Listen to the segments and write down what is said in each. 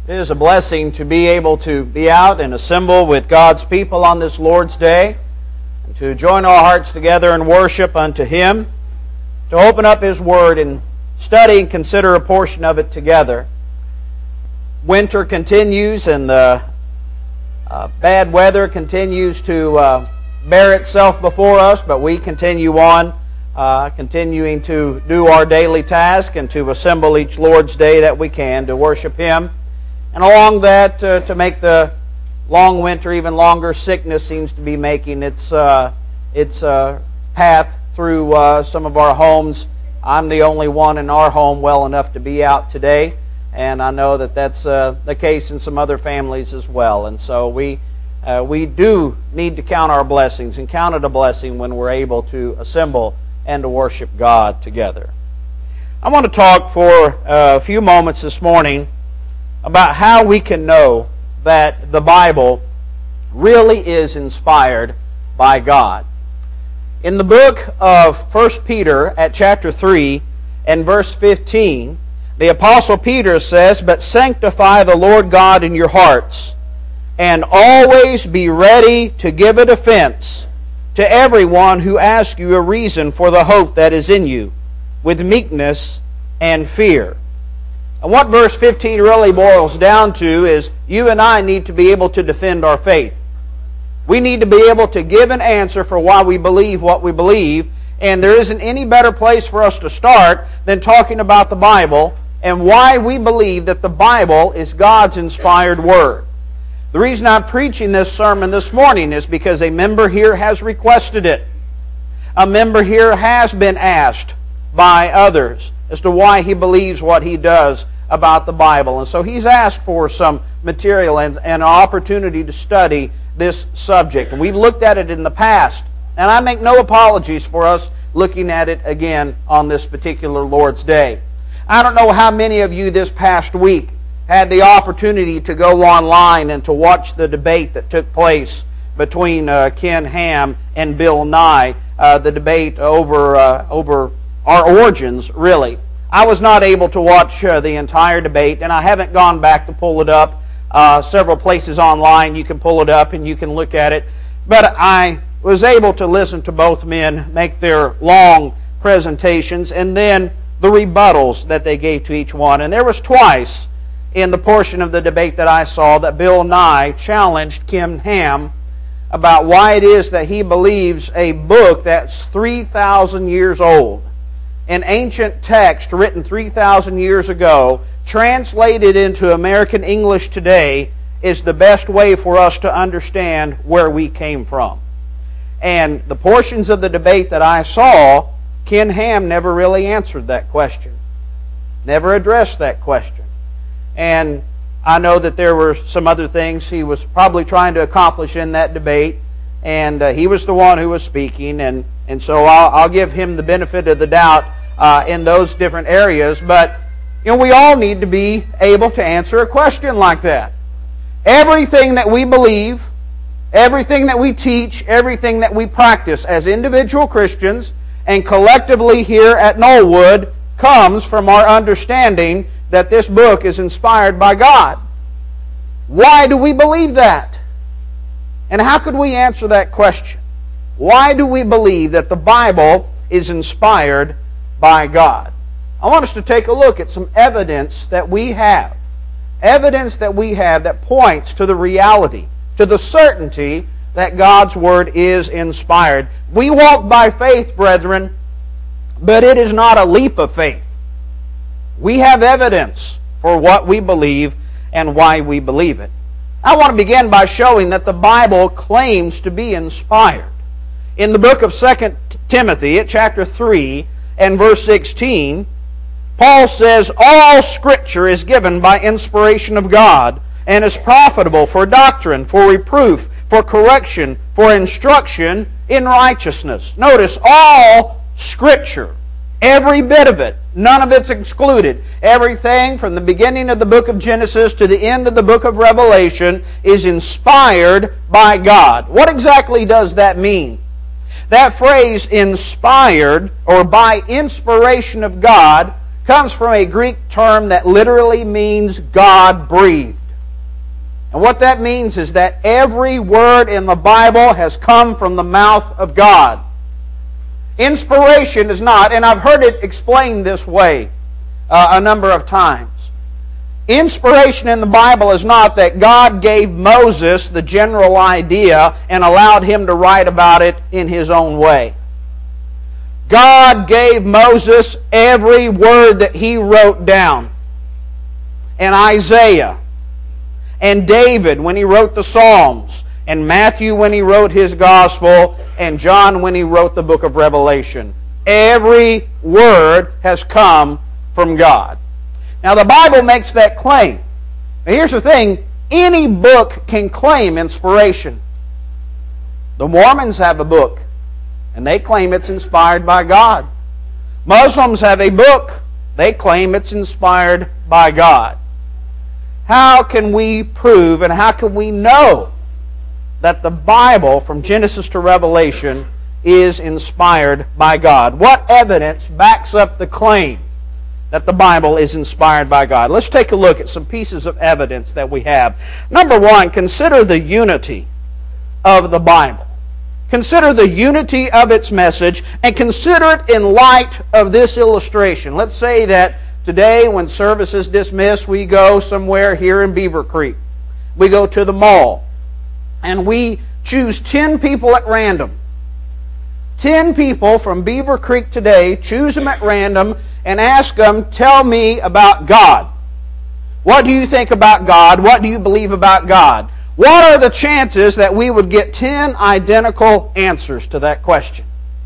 It is a blessing to be able to be out and assemble with God's people on this Lord's Day, and to join our hearts together in worship unto Him, to open up His Word and study and consider a portion of it together. Winter continues and the bad weather continues to bear itself before us, but we continue on, continuing to do our daily task and to assemble each Lord's Day that we can to worship Him. And along that, to make the long winter even longer, sickness seems to be making its path through some of our homes. I'm the only one in our home well enough to be out today, and I know that that's the case in some other families as well. And so we do need to count our blessings and count it a blessing when we're able to assemble and to worship God together. I want to talk for a few moments this morning about how we can know that the Bible really is inspired by God. In the book of 1 Peter at chapter 3 and verse 15, the Apostle Peter says, "But sanctify the Lord God in your hearts, and always be ready to give a defense to everyone who asks you a reason for the hope that is in you, with meekness and fear." And what verse 15 really boils down to is you and I need to be able to defend our faith. We need to be able to give an answer for why we believe what we believe, and there isn't any better place for us to start than talking about the Bible and why we believe that the Bible is God's inspired Word. The reason I'm preaching this sermon this morning is because a member here has requested it. A member here has been asked by others as to why he believes what he does about the Bible. And so he's asked for some material and an opportunity to study this subject. And we've looked at it in the past, and I make no apologies for us looking at it again on this particular Lord's Day. I don't know how many of you this past week had the opportunity to go online and to watch the debate that took place between Ken Ham and Bill Nye, the debate over our origins, really. I was not able to watch the entire debate, and I haven't gone back to pull it up. Several places online you can pull it up and you can look at it. But I was able to listen to both men make their long presentations and then the rebuttals that they gave to each one. And there was twice in the portion of the debate that I saw that Bill Nye challenged Ken Ham about why it is that he believes a book that's 3,000 years old, an ancient text written 3,000 years ago, translated into American English today, is the best way for us to understand where we came from. And the portions of the debate that I saw, Ken Ham never really answered that question, never addressed that question. And I know that there were some other things he was probably trying to accomplish in that debate, and he was the one who was speaking, and so I'll give him the benefit of the doubt in those different areas. But we all need to be able to answer a question like that. Everything that we believe, everything that we teach, everything that we practice as individual Christians and collectively here at Knollwood comes from our understanding that this book is inspired by God. Why do we believe that? And how could we answer that question? Why do we believe that the Bible is inspired by God? I want us to take a look at some evidence that we have. Evidence that we have that points to the reality, to the certainty that God's Word is inspired. We walk by faith, brethren, but it is not a leap of faith. We have evidence for what we believe and why we believe it. I want to begin by showing that the Bible claims to be inspired. In the book of 2 Timothy, at chapter 3 and verse 16, Paul says, "All Scripture is given by inspiration of God, and is profitable for doctrine, for reproof, for correction, for instruction in righteousness." Notice, all Scripture. Every bit of it. None of it's excluded. Everything from the beginning of the book of Genesis to the end of the book of Revelation is inspired by God. What exactly does that mean? That phrase, inspired, or by inspiration of God, comes from a Greek term that literally means God breathed. And what that means is that every word in the Bible has come from the mouth of God. Inspiration is not, and I've heard it explained this way a number of times. Inspiration in the Bible is not that God gave Moses the general idea and allowed him to write about it in his own way. God gave Moses every word that he wrote down. And Isaiah, and David when he wrote the Psalms, and Matthew when he wrote his Gospel, and John when he wrote the book of Revelation. Every word has come from God. Now the Bible makes that claim. Now here's the thing, any book can claim inspiration. The Mormons have a book, and they claim it's inspired by God. Muslims have a book, they claim it's inspired by God. How can we prove and how can we know that the Bible, from Genesis to Revelation, is inspired by God? What evidence backs up the claim that the Bible is inspired by God? Let's take a look at some pieces of evidence that we have. Number one, consider the unity of the Bible. Consider the unity of its message, and consider it in light of this illustration. Let's say that today, when service is dismissed, we go somewhere here in Beaver Creek. We go to the mall, and we choose 10 people at random. 10 people from Beaver Creek today, choose them at random, and ask them, tell me about God. What do you think about God? What do you believe about God? What are the chances that we would get 10 identical answers to that question?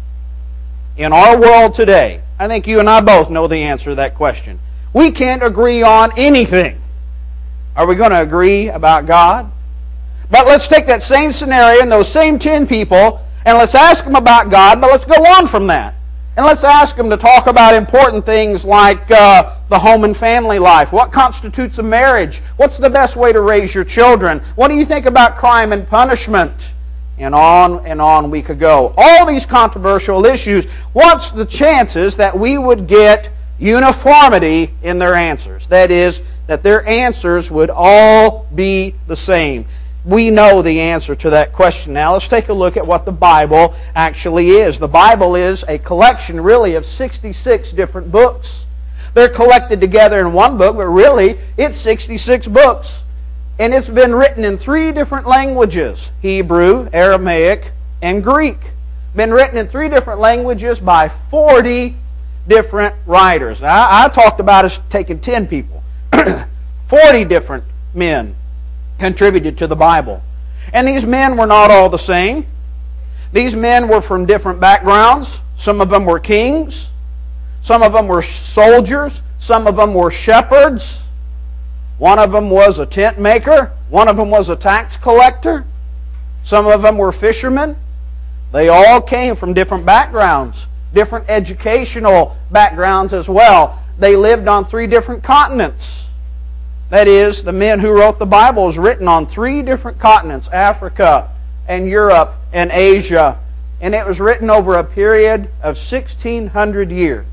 In our world today, I think you and I both know the answer to that question. We can't agree on anything. Are we going to agree about God? But let's take that same scenario and those same 10 people, and let's ask them about God, but let's go on from that. And let's ask them to talk about important things like the home and family life. What constitutes a marriage? What's the best way to raise your children? What do you think about crime and punishment? And on we could go. All these controversial issues, what's the chances that we would get uniformity in their answers? That is, that their answers would all be the same. We know the answer to that question. Now let's take a look at what the Bible actually is. The Bible is a collection really of 66 different books. They're collected together in one book, but really it's 66 books. And it's been written in 3 different languages: Hebrew, Aramaic, and Greek. Been written in 3 different languages by 40 different writers. Now, I talked about us taking 10 people. 40 different men contributed to the Bible. And these men were not all the same. These men were from different backgrounds. Some of them were kings. Some of them were soldiers. Some of them were shepherds. One of them was a tent maker. One of them was a tax collector. Some of them were fishermen. They all came from different backgrounds, different educational backgrounds as well. They lived on 3 different continents. That is, the men who wrote the Bible is written on 3 different continents: Africa and Europe and Asia. And it was written over a period of 1,600 years.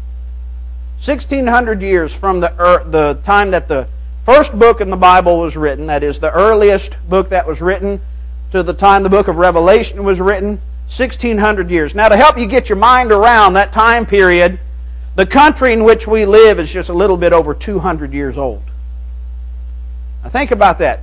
1,600 years from the time that the first book in the Bible was written, that is, the earliest book that was written, to the time the book of Revelation was written, 1,600 years. Now, to help you get your mind around that time period, the country in which we live is just a little bit over 200 years old. Now think about that.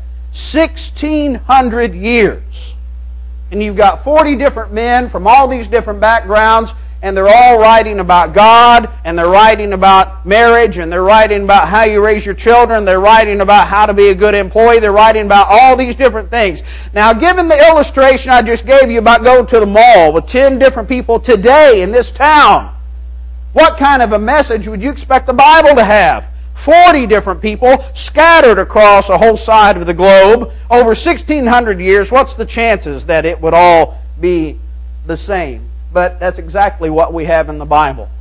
1,600 years. And you've got 40 different men from all these different backgrounds, and they're all writing about God, and they're writing about marriage, and they're writing about how you raise your children, they're writing about how to be a good employee, they're writing about all these different things. Now, given the illustration I just gave you about going to the mall with 10 different people today in this town, what kind of a message would you expect the Bible to have? 40 different people scattered across a whole side of the globe over 1,600 years. What's the chances that it would all be the same? But that's exactly what we have in the Bible.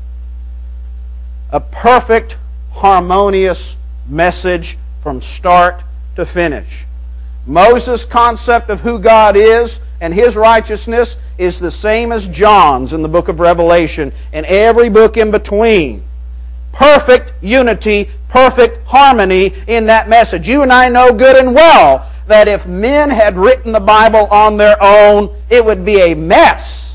A perfect, harmonious message from start to finish. Moses' concept of who God is and His righteousness is the same as John's in the book of Revelation and every book in between. perfect unity, perfect harmony in that message. You and I know good and well that if men had written the Bible on their own, it would be a mess.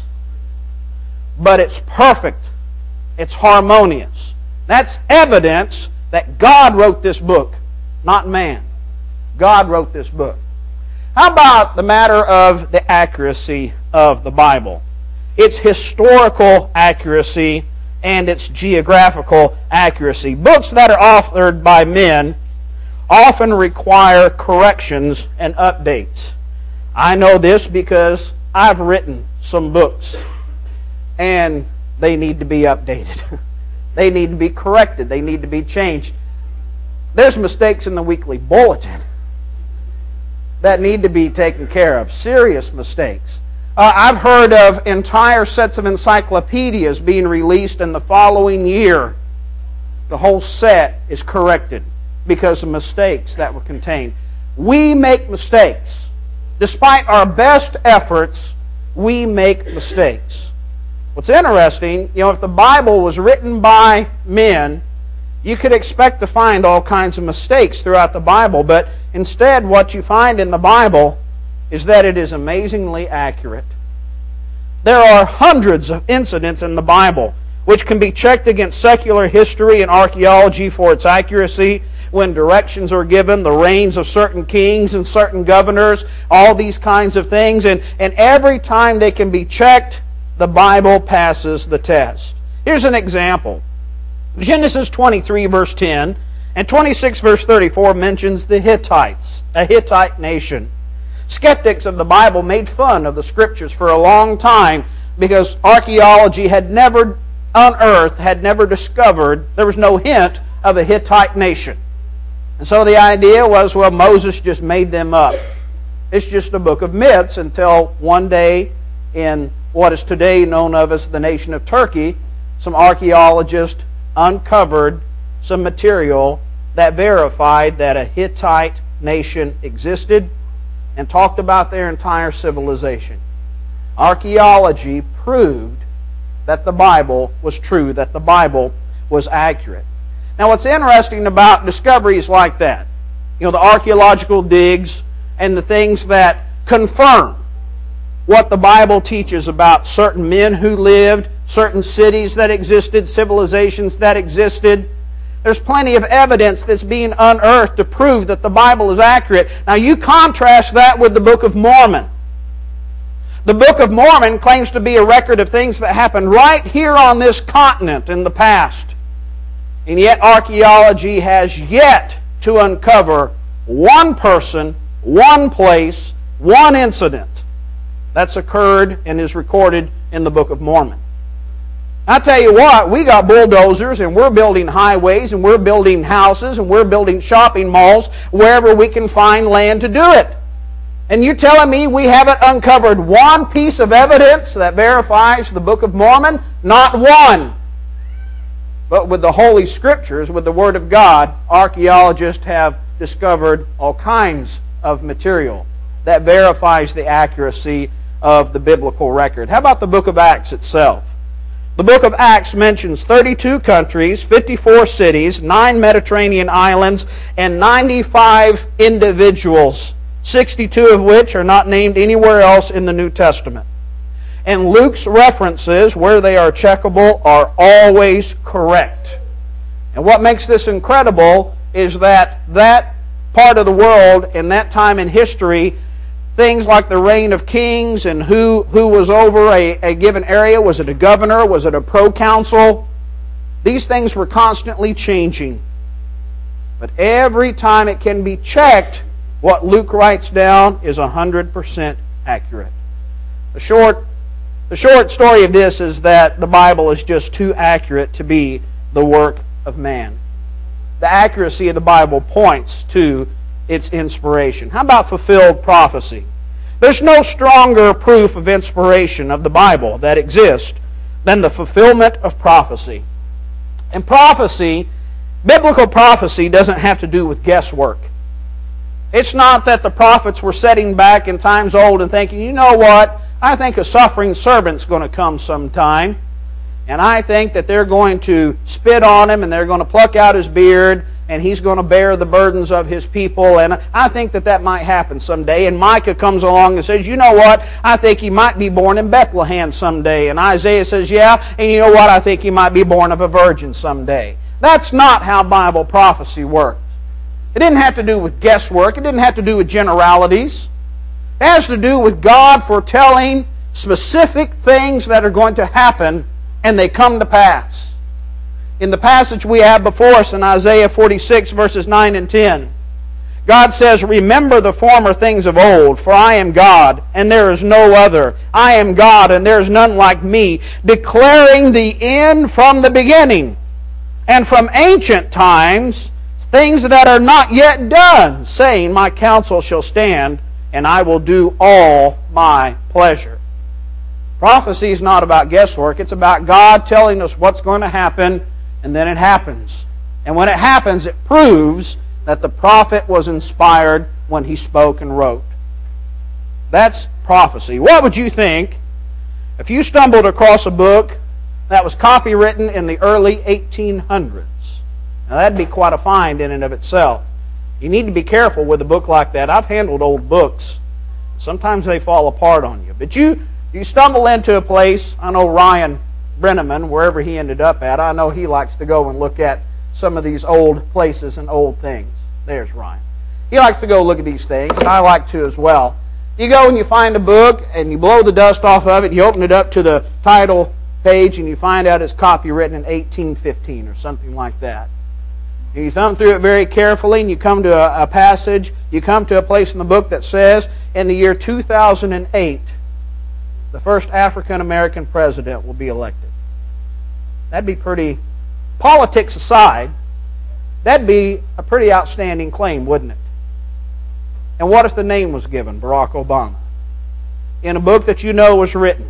But it's perfect. It's harmonious. That's evidence that God wrote this book, not man. God wrote this book. How about the matter of the accuracy of the Bible? Its historical accuracy and its geographical accuracy. Books that are authored by men often require corrections and updates. I know this because I've written some books, and they need to be updated. They need to be corrected. They need to be changed. There's mistakes in the weekly bulletin that need to be taken care of. Serious mistakes. I've heard of entire sets of encyclopedias being released in the following year. The whole set is corrected because of mistakes that were contained. We make mistakes. Despite our best efforts, we make mistakes. What's interesting, if the Bible was written by men, you could expect to find all kinds of mistakes throughout the Bible, but instead what you find in the Bible is that it is amazingly accurate. There are hundreds of incidents in the Bible which can be checked against secular history and archaeology for its accuracy when directions are given, the reigns of certain kings and certain governors, all these kinds of things, and every time they can be checked, the Bible passes the test. Here's an example. Genesis 23 verse 10 and 26 verse 34 mentions the Hittites, a Hittite nation. Skeptics of the Bible made fun of the Scriptures for a long time because archaeology had never unearthed, had never discovered, there was no hint of a Hittite nation. And so the idea was, well, Moses just made them up. It's just a book of myths until one day in what is today known of as the nation of Turkey, some archaeologists uncovered some material that verified that a Hittite nation existed and talked about their entire civilization. Archaeology proved that the Bible was true, that the Bible was accurate. Now what's interesting about discoveries like that, the archaeological digs and the things that confirm what the Bible teaches about certain men who lived, certain cities that existed, civilizations that existed. There's plenty of evidence that's being unearthed to prove that the Bible is accurate. Now you contrast that with the Book of Mormon. The Book of Mormon claims to be a record of things that happened right here on this continent in the past. And yet archaeology has yet to uncover one person, one place, one incident that's occurred and is recorded in the Book of Mormon. I tell you what, we got bulldozers and we're building highways and we're building houses and we're building shopping malls wherever we can find land to do it. And you're telling me we haven't uncovered one piece of evidence that verifies the Book of Mormon? Not one. But with the Holy Scriptures, with the Word of God, archaeologists have discovered all kinds of material that verifies the accuracy of the biblical record. How about the book of Acts itself? The book of Acts mentions 32 countries, 54 cities, 9 Mediterranean islands, and 95 individuals, 62 of which are not named anywhere else in the New Testament. And Luke's references, where they are checkable, are always correct. And what makes this incredible is that part of the world in that time in history, things like the reign of kings and who was over a given area. Was it a governor? Was it a proconsul? These things were constantly changing. But every time it can be checked, what Luke writes down is 100% accurate. The short story of this is that the Bible is just too accurate to be the work of man. The accuracy of the Bible points to its inspiration. How about fulfilled prophecy? There's no stronger proof of inspiration of the Bible that exists than the fulfillment of prophecy. And prophecy, biblical prophecy, doesn't have to do with guesswork. It's not that the prophets were sitting back in times old and thinking, you know what, I think a suffering servant's going to come sometime. And I think that they're going to spit on him and they're going to pluck out his beard and he's going to bear the burdens of his people. And I think that that might happen someday. And Micah comes along and says, you know what? I think he might be born in Bethlehem someday. And Isaiah says, yeah. And you know what? I think he might be born of a virgin someday. That's not how Bible prophecy works. It didn't have to do with guesswork. It didn't have to do with generalities. It has to do with God foretelling specific things that are going to happen, and they come to pass. In the passage we have before us in Isaiah 46, verses 9 and 10, God says, remember the former things of old, for I am God, and there is no other. I am God, and there is none like me, declaring the end from the beginning, and from ancient times, things that are not yet done, saying, my counsel shall stand, and I will do all my pleasure. Prophecy is not about guesswork. It's about God telling us what's going to happen, and then it happens. And when it happens, it proves that the prophet was inspired when he spoke and wrote. That's prophecy. What would you think if you stumbled across a book that was copywritten in the early 1800s? Now that'd be quite a find in and of itself. You need to be careful with a book like that. I've handled old books. Sometimes they fall apart on you. But you stumble into a place, I know Ryan Brenneman, wherever he ended up at, I know he likes to go and look at some of these old places and old things. There's Ryan. He likes to go look at these things, and I like to as well. You go and you find a book, and you blow the dust off of it, you open it up to the title page, and you find out it's copywritten in 1815 or something like that. You thumb through it very carefully, and you come to a passage, you come to a place in the book that says, in the year 2008, the first African-American president will be elected. That'd be pretty, politics aside, that'd be a pretty outstanding claim, wouldn't it? And what if the name was given, Barack Obama, in a book that you know was written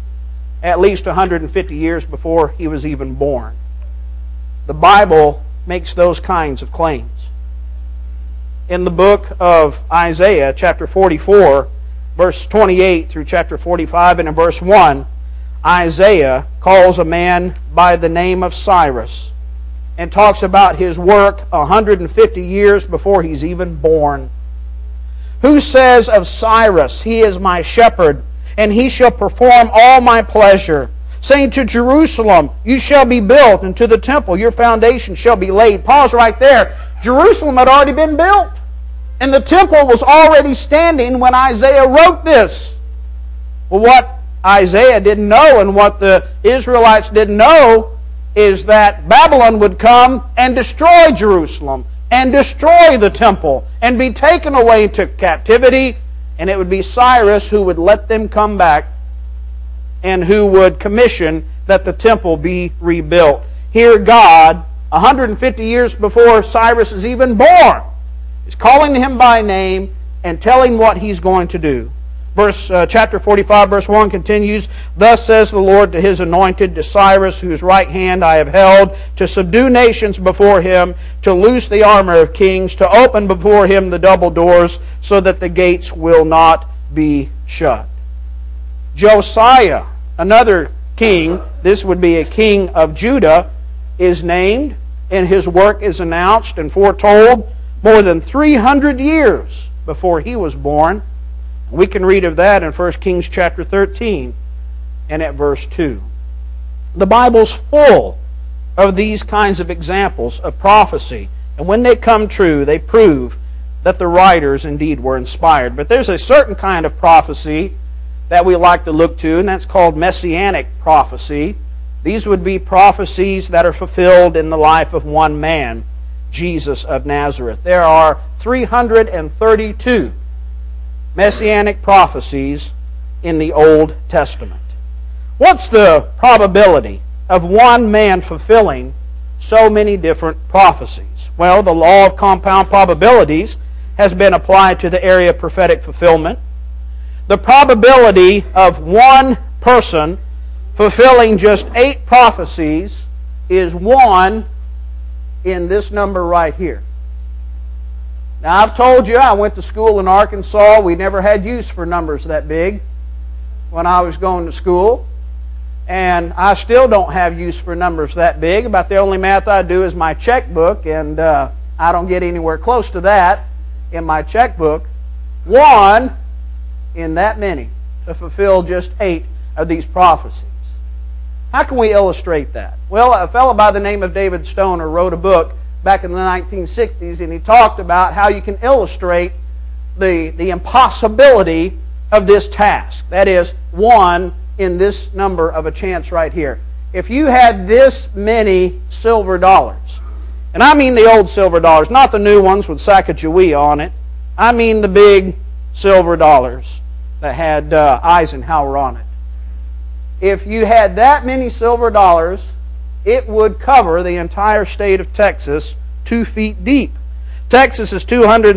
at least 150 years before he was even born? The Bible makes those kinds of claims. In the book of Isaiah, chapter 44, verse 28 through chapter 45, and in verse 1, Isaiah calls a man by the name of Cyrus and talks about his work 150 years before he's even born. Who says of Cyrus, he is my shepherd, and he shall perform all my pleasure, saying to Jerusalem, you shall be built, and to the temple your foundation shall be laid. Pause right there. Jerusalem had already been built, and the temple was already standing when Isaiah wrote this. Well, what Isaiah didn't know and what the Israelites didn't know is that Babylon would come and destroy Jerusalem and destroy the temple and be taken away into captivity, and it would be Cyrus who would let them come back and who would commission that the temple be rebuilt. Here God, 150 years before Cyrus is even born, is calling him by name and telling what he's going to do. Chapter 45, verse 1 continues, thus says the Lord to his anointed, to Cyrus, whose right hand I have held, to subdue nations before him, to loose the armor of kings, to open before him the double doors, so that the gates will not be shut. Josiah, another king, this would be a king of Judah, is named, and his work is announced and foretold more than 300 years before he was born. We can read of that in 1 Kings chapter 13 and at verse 2. The Bible's full of these kinds of examples of prophecy. And when they come true, they prove that the writers indeed were inspired. But there's a certain kind of prophecy that we like to look to, and that's called messianic prophecy. These would be prophecies that are fulfilled in the life of one man, Jesus of Nazareth. There are 332 messianic prophecies in the Old Testament. What's the probability of one man fulfilling so many different prophecies? Well, the law of compound probabilities has been applied to the area of prophetic fulfillment. The probability of one person fulfilling just 8 prophecies is 1 in this number right here. Now, I've told you, I went to school in Arkansas. We never had use for numbers that big when I was going to school. And I still don't have use for numbers that big. About the only math I do is my checkbook, and I don't get anywhere close to that in my checkbook. 1 in that many to fulfill just 8 of these prophecies. How can we illustrate that? Well, a fellow by the name of David Stoner wrote a book back in the 1960s, and he talked about how you can illustrate the impossibility of this task. That is, 1 in this number of a chance right here. If you had this many silver dollars, and I mean the old silver dollars, not the new ones with Sacagawea on it. I mean the big silver dollars that had Eisenhower on it. If you had that many silver dollars, it would cover the entire state of Texas 2 feet deep. Texas is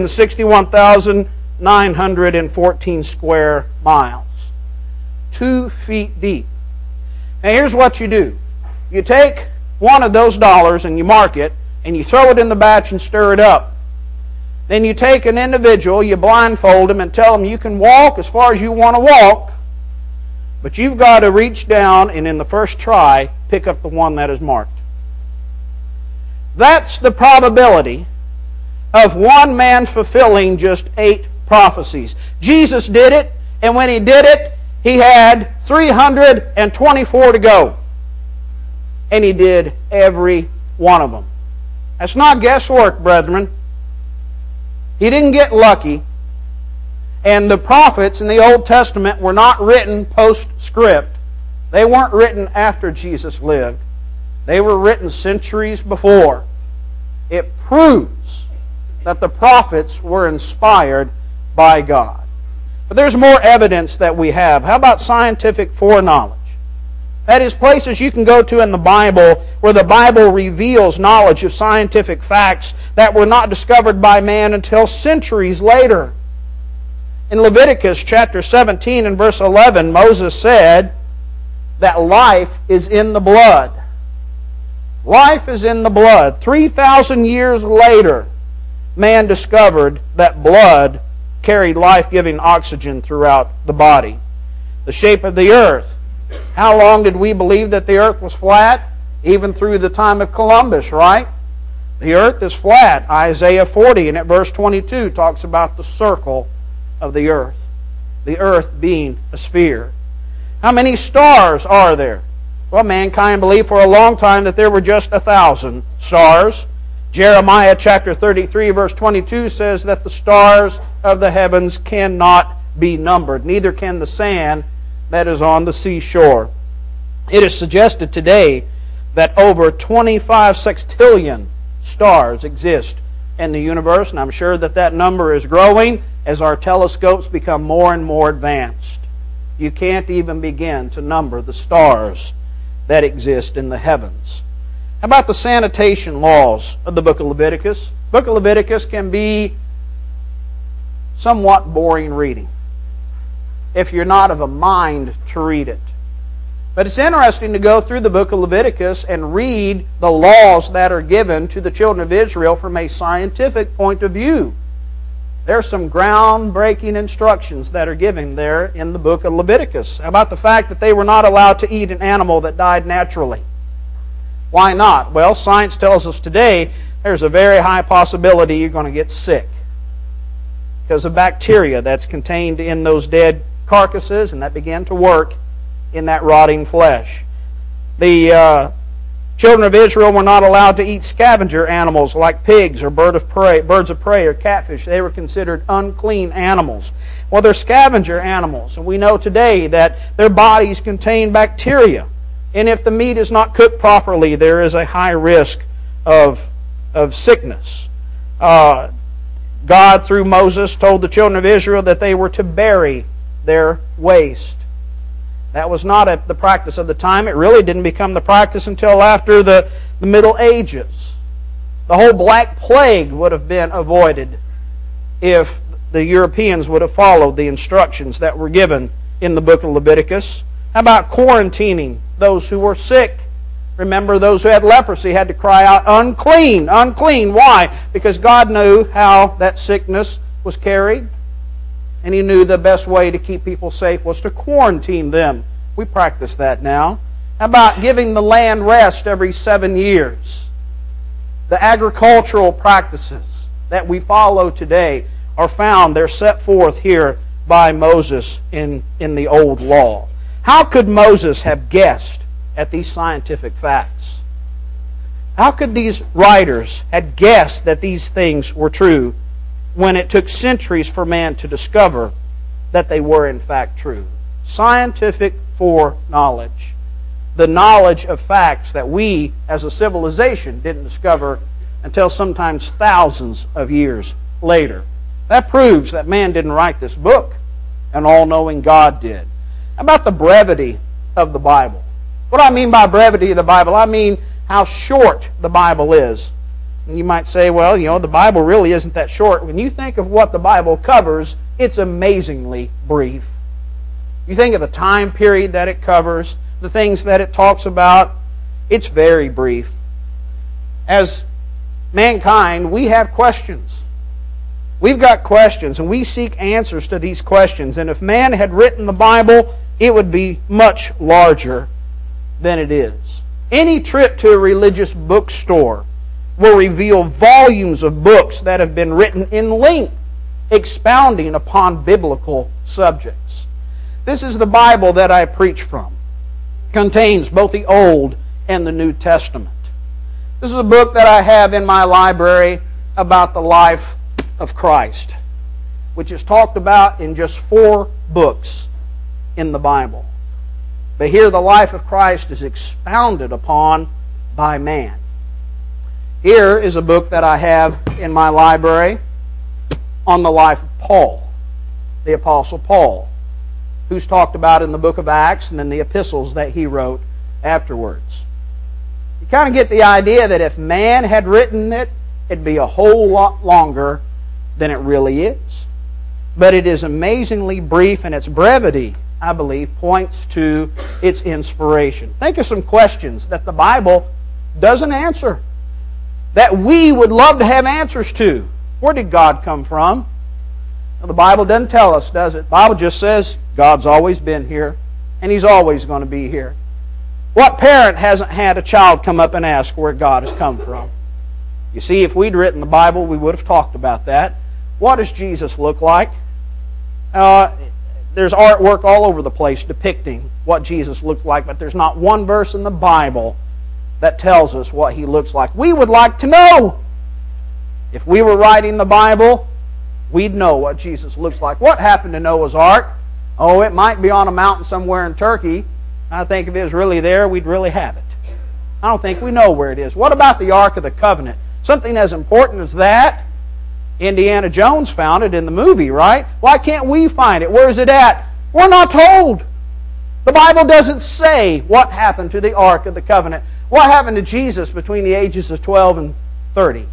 261,914 square miles. 2 feet deep. Now here's what you do. You take one of those dollars and you mark it, and you throw it in the batch and stir it up. Then you take an individual, you blindfold him and tell him you can walk as far as you want to walk, but you've got to reach down and in the first try pick up the one that is marked. That's the probability of one man fulfilling just 8 prophecies. Jesus did it, and when He did it, He had 324 to go. And He did every one of them. That's not guesswork, brethren. He didn't get lucky. And the prophets in the Old Testament were not written postscript. They weren't written after Jesus lived. They were written centuries before. It proves that the prophets were inspired by God. But there's more evidence that we have. How about scientific foreknowledge? That is, places you can go to in the Bible where the Bible reveals knowledge of scientific facts that were not discovered by man until centuries later. In Leviticus chapter 17 and verse 11, Moses said that life is in the blood. Life is in the blood. 3,000 years later, man discovered that blood carried life-giving oxygen throughout the body. The shape of the earth. How long did we believe that the earth was flat? Even through the time of Columbus, right? The earth is flat. Isaiah 40 and at verse 22 talks about the circle of the earth. The earth being a sphere. How many stars are there? Well, mankind believed for a long time that there were just 1,000 stars. Jeremiah chapter 33 verse 22 says that the stars of the heavens cannot be numbered. Neither can the sand that is on the seashore. It is suggested today that over 25 sextillion stars exist in the universe, and I'm sure that that number is growing as our telescopes become more and more advanced. You can't even begin to number the stars that exist in the heavens. How about the sanitation laws of the book of Leviticus? The book of Leviticus can be somewhat boring reading if you're not of a mind to read it. But it's interesting to go through the book of Leviticus and read the laws that are given to the children of Israel from a scientific point of view. There are some groundbreaking instructions that are given there in the book of Leviticus about the fact that they were not allowed to eat an animal that died naturally. Why not? Well, science tells us today there's a very high possibility you're going to get sick because of bacteria that's contained in those dead carcasses, and that began to work in that rotting flesh. The children of Israel were not allowed to eat scavenger animals like pigs or birds of prey or catfish. They were considered unclean animals. Well, they're scavenger animals, and we know today that their bodies contain bacteria. And if the meat is not cooked properly, there is a high risk of sickness. God, through Moses, told the children of Israel that they were to bury their waste. That was not the practice of the time. It really didn't become the practice until after the Middle Ages. The whole Black Plague would have been avoided if the Europeans would have followed the instructions that were given in the book of Leviticus. How about quarantining those who were sick? Remember, those who had leprosy had to cry out, unclean, unclean. Why? Because God knew how that sickness was carried. And He knew the best way to keep people safe was to quarantine them. We practice that now. How about giving the land rest every 7 years? The agricultural practices that we follow today are found, they're set forth here by Moses in the Old Law. How could Moses have guessed at these scientific facts? How could these writers have guessed that these things were true when it took centuries for man to discover that they were in fact true? Scientific foreknowledge. The knowledge of facts that we as a civilization didn't discover until sometimes thousands of years later. That proves that man didn't write this book. An all-knowing God did. How about the brevity of the Bible? What do I mean by brevity of the Bible? I mean how short the Bible is. And you might say, well, the Bible really isn't that short. When you think of what the Bible covers, it's amazingly brief. You think of the time period that it covers, the things that it talks about, it's very brief. As mankind, we have questions. We've got questions, and we seek answers to these questions. And if man had written the Bible, it would be much larger than it is. Any trip to a religious bookstore will reveal volumes of books that have been written in length, expounding upon biblical subjects. This is the Bible that I preach from. It contains both the Old and the New Testament. This is a book that I have in my library about the life of Christ, which is talked about in just 4 books in the Bible. But here the life of Christ is expounded upon by man. Here is a book that I have in my library on the life of Paul, the Apostle Paul, who's talked about in the book of Acts and then the epistles that he wrote afterwards. You kind of get the idea that if man had written it, it'd be a whole lot longer than it really is. But it is amazingly brief, and its brevity, I believe, points to its inspiration. Think of some questions that the Bible doesn't answer, that we would love to have answers to. Where did God come from? Well, the Bible doesn't tell us, does it? The Bible just says God's always been here, and He's always going to be here. What parent hasn't had a child come up and ask where God has come from? You see, if we'd written the Bible, we would have talked about that. What does Jesus look like? There's artwork all over the place depicting what Jesus looked like, but there's not one verse in the Bible that tells us what He looks like. We would like to know. If we were writing the Bible, we'd know what Jesus looks like. What happened to Noah's Ark? Oh, it might be on a mountain somewhere in Turkey. I think if it was really there, we'd really have it. I don't think we know where it is. What about the Ark of the Covenant? Something as important as that? Indiana Jones found it in the movie, right? Why can't we find it? Where is it at? We're not told. The Bible doesn't say what happened to the Ark of the Covenant. What happened to Jesus between the ages of 12 and 30?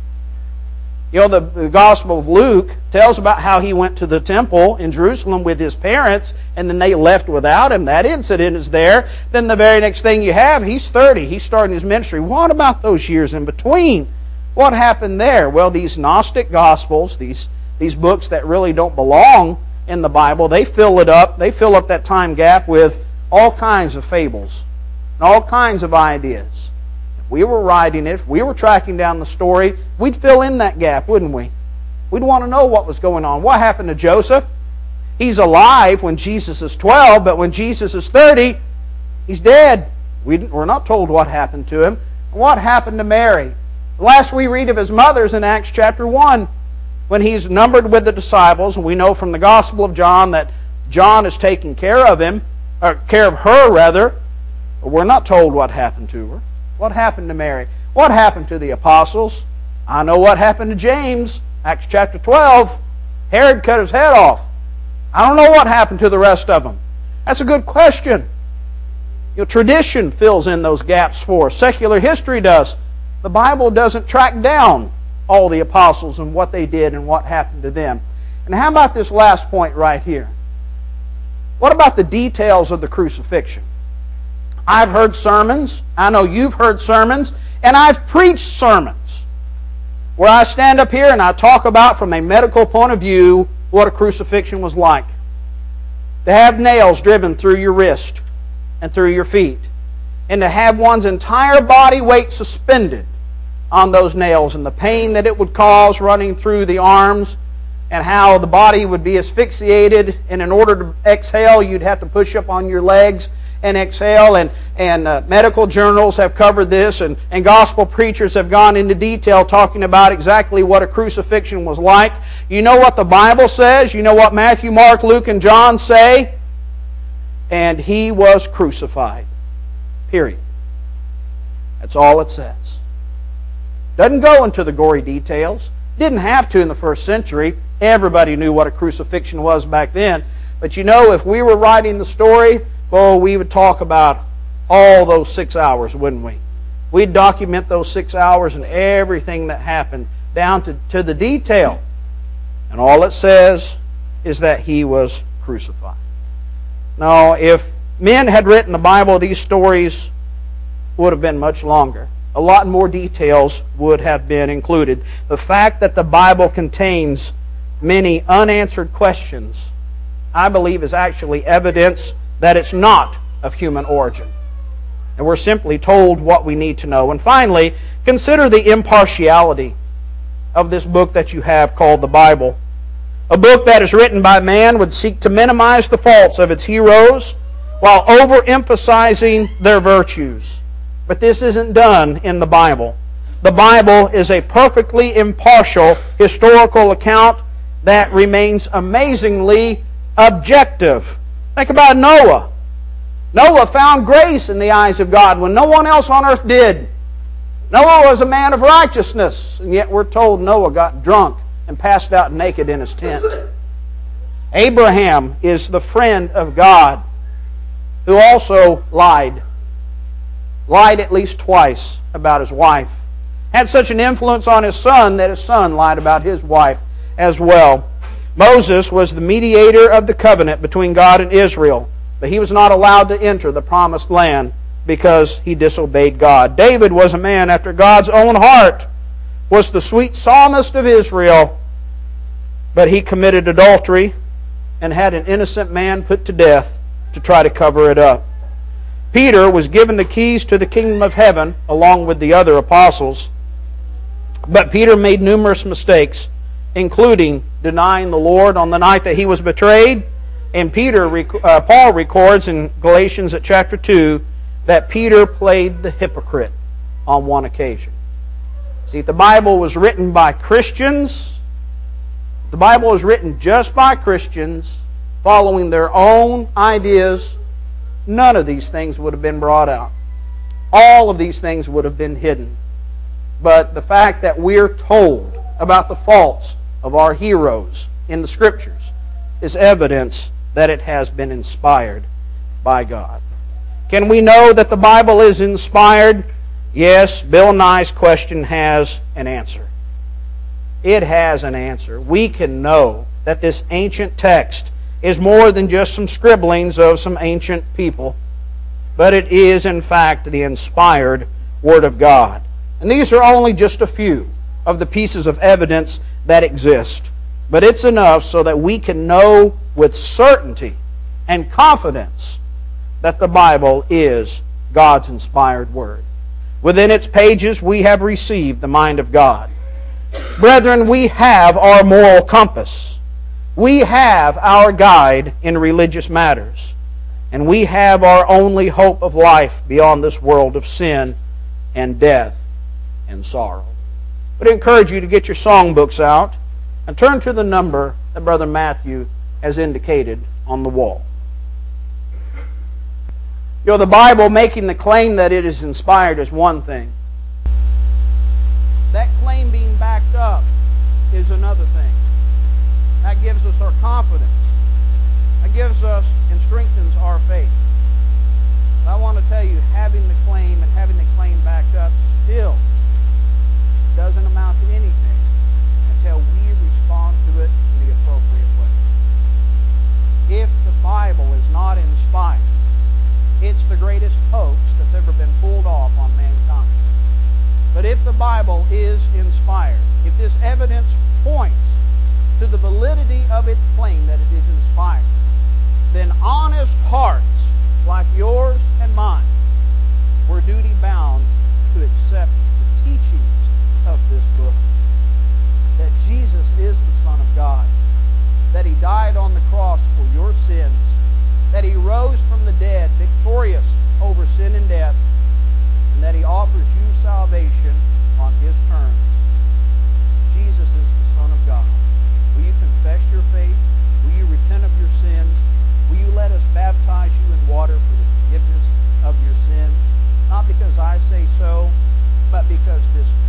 The Gospel of Luke tells about how he went to the temple in Jerusalem with his parents, and then they left without him. That incident is there. Then the very next thing you have, he's 30. He's starting his ministry. What about those years in between? What happened there? Well, these Gnostic Gospels, these books that really don't belong in the Bible, they fill it up. They fill up that time gap with all kinds of fables and all kinds of ideas. If we were writing it, if we were tracking down the story, we'd fill in that gap, wouldn't we? We'd want to know what was going on. What happened to Joseph? He's alive when Jesus is 12, but when Jesus is 30, he's dead. We're not told what happened to him. What happened to Mary? The last we read of his mother is in Acts chapter 1, when he's numbered with the disciples, and we know from the Gospel of John that John is taking care of him, or care of her rather, but we're not told what happened to her. What happened to Mary? What happened to the apostles? I know what happened to James. Acts chapter 12. Herod cut his head off. I don't know what happened to the rest of them. That's a good question. Tradition fills in those gaps for us. Secular history does. The Bible doesn't track down all the apostles and what they did and what happened to them. And how about this last point right here? What about the details of the crucifixion? I've heard sermons, I know you've heard sermons, and I've preached sermons where I stand up here and I talk about from a medical point of view what a crucifixion was like. To have nails driven through your wrist and through your feet, and to have one's entire body weight suspended on those nails, and the pain that it would cause running through the arms, and how the body would be asphyxiated, and in order to exhale you'd have to push up on your legs and exhale, and medical journals have covered this, and gospel preachers have gone into detail talking about exactly what a crucifixion was like. You know what the Bible says? You know what Matthew, Mark, Luke, and John say? And He was crucified. Period. That's all it says. Doesn't go into the gory details. Didn't have to in the first century. Everybody knew what a crucifixion was back then. But you know, if we were writing the story, well, we would talk about all those 6 hours, wouldn't we? We'd document those 6 hours and everything that happened down to the detail. And all it says is that He was crucified. Now, if men had written the Bible, these stories would have been much longer. A lot more details would have been included. The fact that the Bible contains many unanswered questions, I believe, is actually evidence that it's not of human origin. And we're simply told what we need to know. And finally, consider the impartiality of this book that you have called the Bible. A book that is written by man would seek to minimize the faults of its heroes while overemphasizing their virtues. But this isn't done in the Bible. The Bible is a perfectly impartial historical account that remains amazingly objective. Think about Noah. Noah found grace in the eyes of God when no one else on earth did. Noah was a man of righteousness, and yet we're told Noah got drunk and passed out naked in his tent. Abraham is the friend of God who also lied. Lied at least twice about his wife. Had such an influence on his son that his son lied about his wife as well. Moses was the mediator of the covenant between God and Israel, but he was not allowed to enter the promised land because he disobeyed God. David was a man after God's own heart, was the sweet psalmist of Israel, but he committed adultery and had an innocent man put to death to try to cover it up. Peter was given the keys to the kingdom of heaven along with the other apostles. But Peter made numerous mistakes, including denying the Lord on the night that he was betrayed. And Paul records in Galatians at chapter 2 that Peter played the hypocrite on one occasion. See, if the Bible was written by Christians, the Bible was written just by Christians following their own ideas, none of these things would have been brought out. All of these things would have been hidden. But the fact that we're told about the faults of our heroes in the Scriptures is evidence that it has been inspired by God. Can we know that the Bible is inspired? Yes, Bill Nye's question has an answer. It has an answer. We can know that this ancient text is more than just some scribblings of some ancient people, but it is in fact the inspired Word of God. And these are only just a few of the pieces of evidence that exist, but it's enough so that we can know with certainty and confidence that the Bible is God's inspired Word. Within its pages we have received the mind of God. Brethren, we have our moral compass. We have our guide in religious matters. And we have our only hope of life beyond this world of sin and death and sorrow. But I encourage you to get your songbooks out and turn to the number that Brother Matthew has indicated on the wall. You know, the Bible making the claim that it is inspired is one thing. That claim being backed up is another thing. That gives us our confidence. That gives us and strengthens our faith. But I want to tell you, having the claim and having the claim backed up still doesn't amount to anything until we respond to it in the appropriate way. If the Bible is not inspired, it's the greatest hoax that's ever been pulled off on mankind. But if the Bible is inspired, if this evidence points to the validity of its claim that it is inspired, then honest hearts like yours and mine are duty-bound to accept the teachings of this book. That Jesus is the Son of God. That He died on the cross for your sins. That He rose from the dead, victorious over sin and death. And that He offers you salvation on His terms. Jesus is the Son of God. Will you confess your faith? Will you repent of your sins? Will you let us baptize you in water for the forgiveness of your sins? Not because I say so, but because this